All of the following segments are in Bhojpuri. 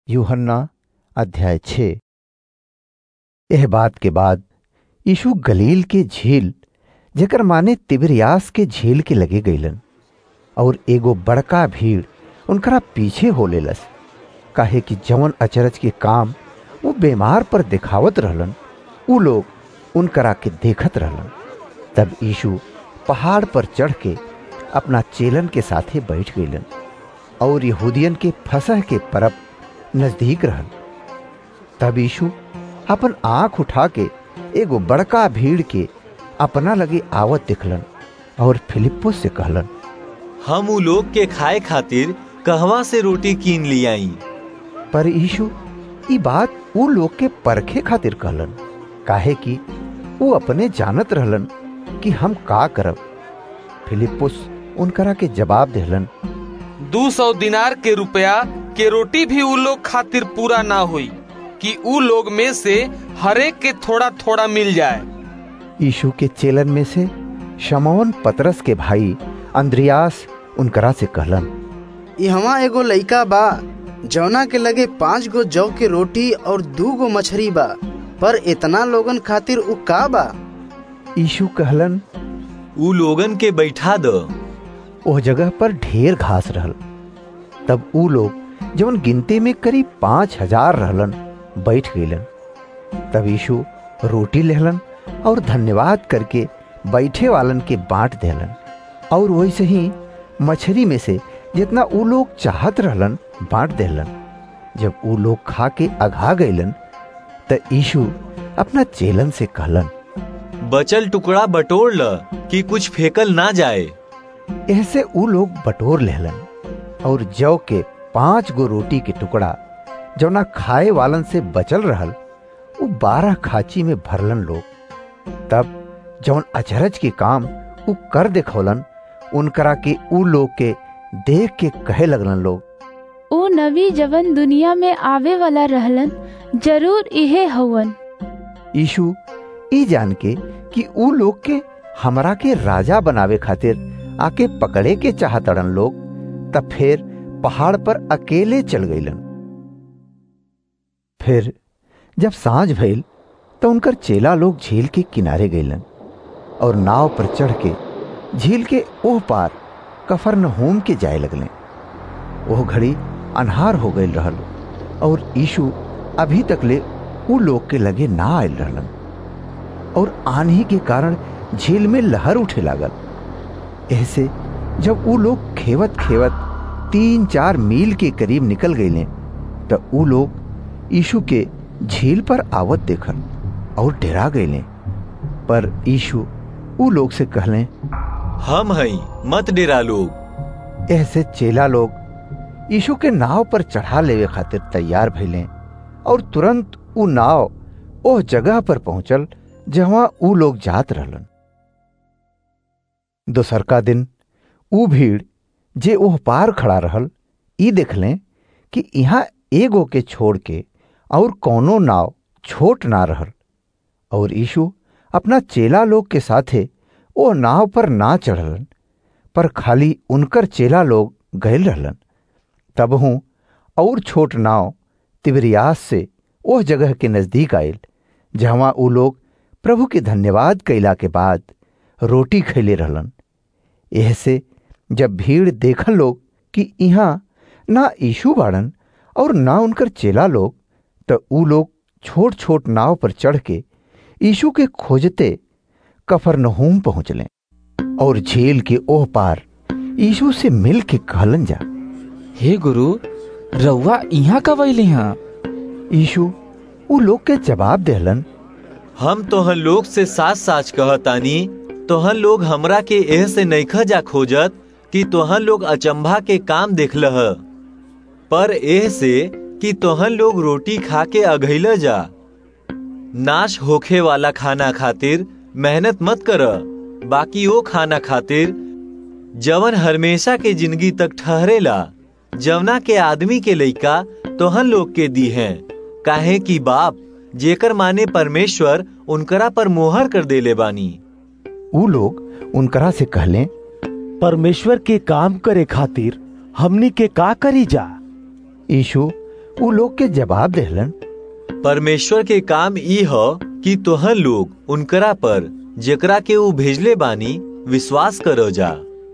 यूहन्ना अध्याय 6। यह बात के बाद यीशु गलील के झील जेकर माने तिबिरियास के झील के लगे गईलन और एगो बड़का भीड़ उनकरा पीछे हो लेलस, काहे कि जवन अचरज के काम वो बीमार पर दिखावत रहलन उ लोग उनकरा के देखत रहलन। तब यीशु पहाड़ पर चढ़ के अपना चेलन के साथे बैठ गईलन और यहूदियन के फसह के परब नजदीक रहल। तब यीशु अपन आंख उठा के एगो बड़का भीड़ के अपना लगे आवत दिखलन और फिलिप्पुस से कहलन, हम उ लोग के खाए खातिर कहवा से रोटी कीन लियाई। पर यीशु ई बात उ लोग के परखे खातिर कहलन, काहे कि वो अपने जानत रहलन कि हम का करब। फिलिप्पुस उनकरा के जवाब देहलन, 200 दिनार के रुपया के रोटी भी उ लोग खातिर पूरा ना हुई कि उ लोग में से हरेक के थोड़ा थोड़ा मिल जाए। यीशु के चेलन में से शमौन पतरस के भाई अंद्रियास उनकरा से कहलन, इहवा एगो लइका बा जौना के लगे 5 गो जौ के रोटी और 2 गो मछरी बा, पर इतना लोगन खातिर उ का बा? यीशु कहलन, उ लोगन के बैठा दो। ओह जगह पर ढेर घास रहल। तब उ लोग जवन गिनती में करीब 5000 रहलन बैठ गईलन। तब यीशु रोटी लेहलन और धन्यवाद करके बैठे वालन के बांट देहलन और वैसे ही मछली में से जितना उ लोग चाहत रहलन बांट देहलन। जब उ लोग खा के अघा गईलन त यीशु अपना चेलन से कहलन, बचल टुकड़ा बटोर ल कि कुछ फेकल ना जाए। ऐसे उ लोग बटोर लेहलन और जौ के 5 गो रोटी के टुकड़ा जौना खाए वालन से बचल रहल उ 12 खाची में भरलन लोग। तब जौन अचरज के काम उ कर देखौलन उनकरा के उ लोग के देख के कहे लगलन लोग, ओ नबी जवन दुनिया में आवे वाला रहलन जरूर इहे हवन। यीशु ई जान के कि उ लोग के हमरा के राजा बनावे खातिर आके पकड़े के चाहतड़न लोग, तब फिर पहाड़ पर अकेले चल गईलन। फिर जब सांझ भइल तो उनकर चेला लोग झील के किनारे गईलन और नाव पर चढ़ के झील के ओह पार कफरनहूम के जाए लगले। ओह घड़ी अन्हार हो गईल रहल और यीशु अभी तक ले उ लोग के लगे ना आयल रहलन और आंधी के कारण झील में लहर उठे लागल। ऐसे जब उ लोग खेवत खेवत 3-4 मील के करीब निकल गईले तो उ लोग यीशु के झील पर आवत देखल और डरा गईले। पर यीशु उ लोग से कहले, हम हई, मत डरा लोग। ऐसे चेला लोग यीशु के नाव पर चढ़ा लेवे खातिर तैयार भइले और तुरंत उ नाव ओह जगह पर पहुंचल जहां उ लोग जात रहलन। दोसरका दिन उ भीड़ जे ओह पार खड़ा रहल ई देखले कि यहाँ एगो के छोड़ के और कौनो नाव छोट ना रहल और यीशु अपना चेला लोग के साथे ओ नाव पर ना चढ़लन, पर खाली उनकर चेला लोग गयल रहलन। तबहू और छोट नाव तिबिरियास से ओह जगह के नजदीक आयल जहाँ उ लोग प्रभु के धन्यवाद कैला के बाद रोटी खैले रहलन। ऐसे जब भीड़ देखल लोग कि यहाँ ना यीशु बाड़न और ना उनकर चेला लोग, तो उ लोग छोट छोट नाव पर चढ़ के यीशु के खोजते कफरनहूम पहुंचले और झील के ओह पार यीशु से मिल के कहलन जा, हे गुरु, रउआ यहाँ कब अइली हैं? यीशु उ लोग के जवाब देहलन, हम तोहन लोग से साच साच कहतानी, तोहन लोग हमरा के एह से नइखा जा खोजत कि तोहन लोग अचंभा के काम देखलह, पर एह से कि तोहन लोग रोटी खा के अघैल जा। नाश होखे वाला खाना खातिर मेहनत मत कर, बाकी वो खाना खातिर जवन हमेशा के जिंदगी तक ठहरेला, जवना के आदमी के लइका तोहन लोग के दी हैं, काहे कि बाप जेकर माने परमेश्वर उनकरा पर मोहर कर देले बानी। उ लोग उनकरा से कहले, परमेश्वर के काम करे खातिर हमनी के का करी जा? यीशु उ लोग के जवाब देहलन, परमेश्वर के काम ई ह कि तोहन लोग उनकरा पर जेकरा के ऊ भेजले बानी विश्वास करो जा।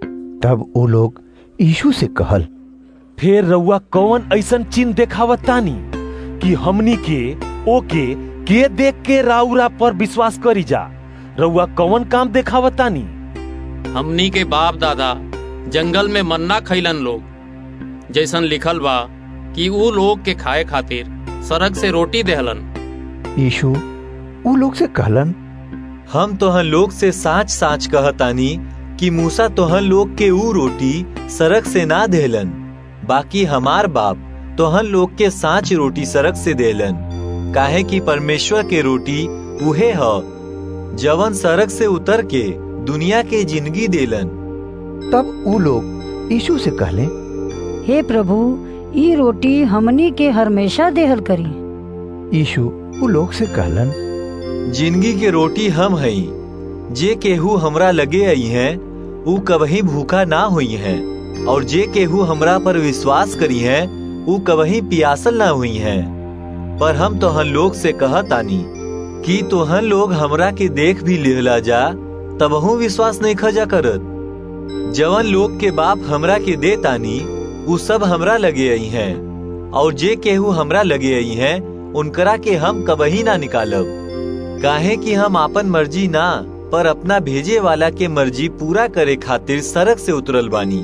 तब उ लोग यीशु से कहल, फिर रउआ कौन ऐसन चिन्ह देखावत तानी कि हमनी के ओके के देख के राउरा पर विश्वास करी जा? रउआ कौन काम देखावत तानी? हमनी के बाप दादा जंगल में मन्ना खैलन लोग, जैसन लिखल बा कि ऊ लोग के खाए खातिर सरग से रोटी देहलन। यीशु उ लोग से कहलन, हम तोहन लोग से साच साच कहतानी कि मूसा तोहन लोग के ऊ रोटी सरग से ना देहलन, बाकी हमार बाप तोहन लोग के साच रोटी सरग से देहलन। काहे कि परमेश्वर के रोटी उहे ह जवन सरग से उतर के दुनिया के जिंदगी देलन। तब उ लोग यीशु से कहले, हे प्रभु, ई रोटी हमनी के हमेशा देहल करी। यीशु उ लोग से कहलन, जिंदगी के रोटी हम हई, जे केहू हमरा लगे आई हैं ऊ कभी भूखा ना हुई हैं, और जे केहू हमरा पर विश्वास करी हैं ऊ कभी पियासल ना हुई हैं। पर हम तोहन लोग से कहतानी कि तोहन लोग हमरा के देख भी लेहला जा तबहू विश्वास नहीं खजा करत। जवन लोग के बाप हमरा के दे तानी ऊ सब हमरा लगे आई हैं, और जे केहू हमरा लगे आई हैं उनकरा के हम कबही ना निकालब। काहे कि हम आपन मर्जी ना पर अपना भेजे वाला के मर्जी पूरा करे खातिर सरग से उतरल बानी।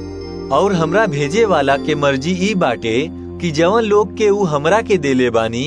और हमरा भेजे वाला के मर्जी ई बाटे कि जवन लोग के ऊ हमरा के देले बानी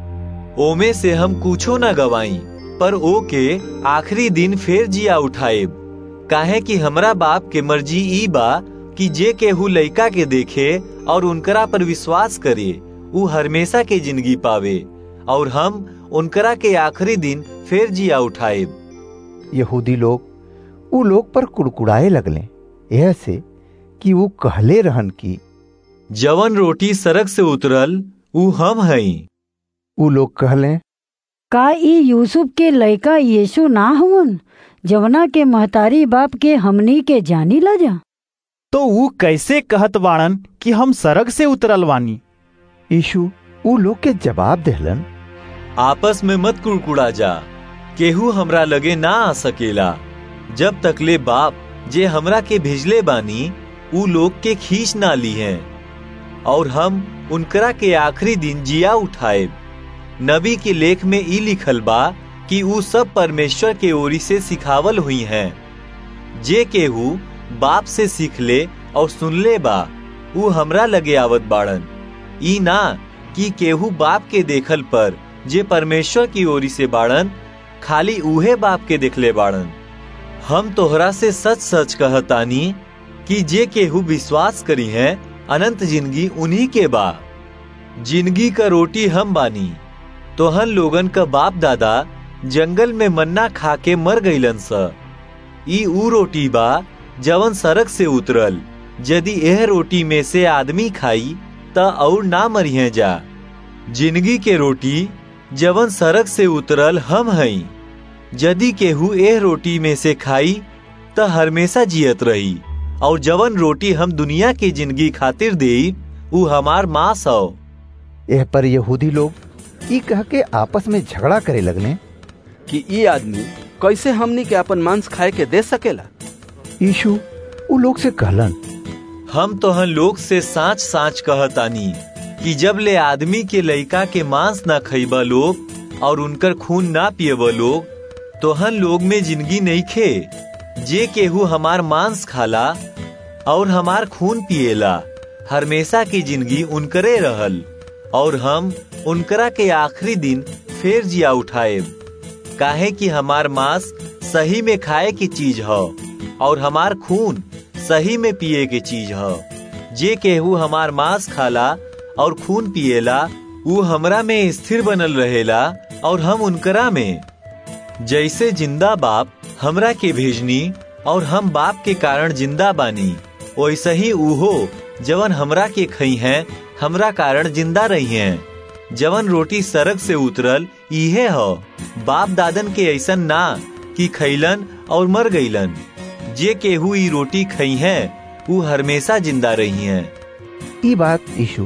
ओमे से हम कुछो ना गवाई, पर ओ के आखिरी दिन फिर जिया उठाएब। काहे कि हमरा बाप के मर्जी ई बा कि जे केहू लइका के देखे और उनकरा पर विश्वास करे ऊ हमेशा के जिंदगी पावे, और हम उनकरा के आखिरी दिन फिर जिया उठाएब। यहूदी लोग उ लोग पर कुड़कुड़ाए लगले, यह से कि वो कहले रहन कि जवन रोटी सरग से उतरल ऊ हम हई। उ लोग कहले, का ई यूसुफ के लइका यीशु ना हुवन, जवना के महतारी बाप के हमनी के जानी ला जा? तो ऊ कैसे कहत बाड़न कि हम सरग से उतरल बानी? यीशु उ लोग के जवाब देहलन, आपस में मत कुड़कुड़ा जा, केहू हमरा लगे ना आ सकेला जब तकले बाप जे हमरा के भेजले बानी ऊ लोग के खींच ना ली हैं, और हम उनकरा के आखिरी दिन जिया उठाएब। नबी के लेख में ई लिखल बा कि ऊ सब परमेश्वर के ओरी से सिखावल हुई हैं। जे केहू बाप से सीख ले और सुन ले बा ऊ हमरा लगे आवत बाड़न। ई ना कि केहू बाप के देखल पर जे परमेश्वर की ओरी से बाड़न खाली उहे बाप के देखले बाड़न। हम तोहरा से सच सच कहतानी कि जे केहू विश्वास करी है अनंत जिंदगी उन्हीं के बा। जिंदगी का रोटी हम बानी। तोहन लोगन का बाप दादा जंगल में मन्ना खा के मर गईलन स। ई ऊ रोटी बा जवन सरग से उतरल, यदि यह रोटी में से आदमी खाई त और ना मरिहे जा। जिंदगी के रोटी जवन सरग से उतरल हम हई। यदि केहू यह रोटी में से खाई त हमेशा जियत रही, और जवन रोटी हम दुनिया की जिंदगी खातिर देई ऊ हमार मांस हौ। यह पर यहूदी लोग ई कह के आपस में झगड़ा करे लगने कि ई आदमी कैसे हमनी के अपन मांस खाए के दे सकेला। यीशु उ लोग से कहलन, हम तोहन लोग से साच साच कहतानी कि जब ले आदमी के लइका के मांस ना खइबा लोग और उनकर खून ना पियबा लोग, तोहन लोग में जिंदगी नहीं खे। जे केहू हमार मांस खाला और हमार खून पिएला हमेशा की जिंदगी उनकरे रहल, और हम उनकरा के आखिरी दिन फिर जिया उठाएब। काहे कि हमार मांस सही में खाए की चीज है और हमार खून सही में पिए के चीज है। जे केहू हमार मांस खाला और खून पिएला ऊ हमरा में स्थिर बनल रहेला और हम उनकरा में। जैसे जिंदा बाप हमरा के भेजनी और हम बाप के कारण जिंदा बानी, वैसे ही उहो जवन हमरा के खई हैं हमरा कारण जिंदा रही हैं। जवन रोटी सरग से उतरल इहे हो, बाप दादन के ऐसन ना कि खैलन और मर गईलन। जे केहू ई रोटी खई हैं ऊ हमेशा जिंदा रही हैं। ई बात यीशु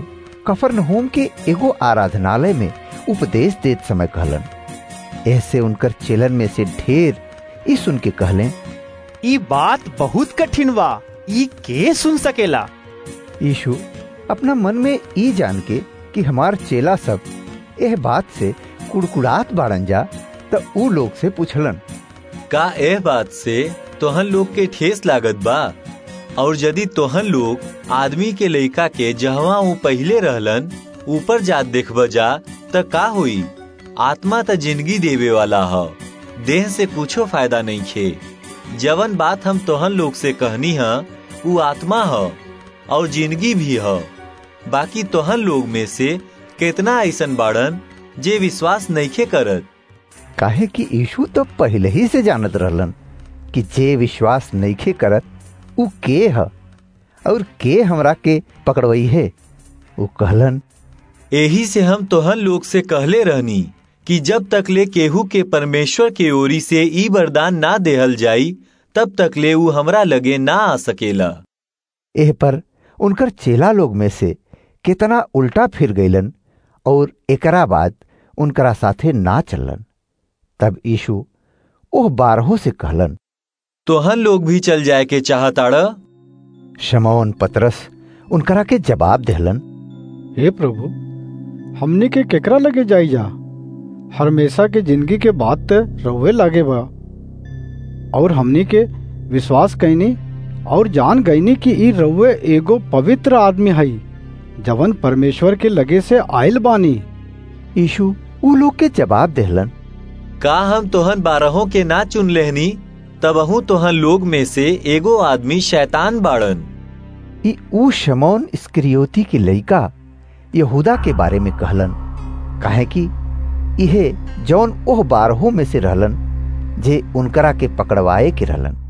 कफरनहूम के एगो आराधनालय में उपदेश देत समय कहलन। ऐसे उनकर चेलन में से ढेर ई सुन के कहले, ई बात बहुत कठिन बा, ई के सुन सकेला। यीशु अपना मन में ई जान के कि हमार चेला सब एह बात से कुड़कुड़ात बाड़न जा, त ऊ लोग से पूछलन, का एह बात से तोहन लोग के ठेस लागत बा? और यदि तोहन लोग आदमी के लइका के जहवा वो पहले रहलन ऊपर जात देखब जा त का होई? आत्मा त जिंदगी देवे वाला ह, देह से कुछो फायदा नहीं खे। जवन बात हम तोहन लोग से कहनी है वो आत्मा है और जिंदगी भी है। बाकी तोहन लोग में से कितना ऐसन बाड़न जे विश्वास नइखे करत। काहे कि यीशु तो पहले ही से जानत रहलन कि जे विश्वास नइखे करत ऊ के है और के हमरा के पकड़वई है। वो कहलन, यही से हम तोहन लोग से कहले रहनी कि जब तक ले केहू के परमेश्वर के ओरी से ई वरदान ना देहल जाई तब तक ले ऊ हमरा लगे ना आ सकेला। एह पर उनकर चेला लोग में से कितना उल्टा फिर गईलन और एकरा बाद उनकरा साथे ना चलन। तब यीशु ओह 12 से कहलन, तोहन लोग भी चल जाए के चाहताड़ा? शमौन पतरस उनकरा के जवाब देहलन, हे प्रभु, हमनी के केकरा लगे जाई जा? हमेशा के जिंदगी के बात ते रहुए लागे बा और हमनी के विश्वास कैनी और जान गईनी कि ई रहुए एगो पवित्र आदमी हई जवन परमेश्वर के लगे से आयल बानी। यीशु ऊ लोग के जवाब देहलन, का हम तोहन 12 के ना चुन लेहनी? तबहू तोहन लोग में से एगो आदमी शैतान बाड़न। ई ऊ शमौन इस्करियोती की लइका यहूदा के बारे में कहलन, काहे कि इहे जौन ओह 12 में से रहलन जे उनकरा के पकड़वाए के रहलन।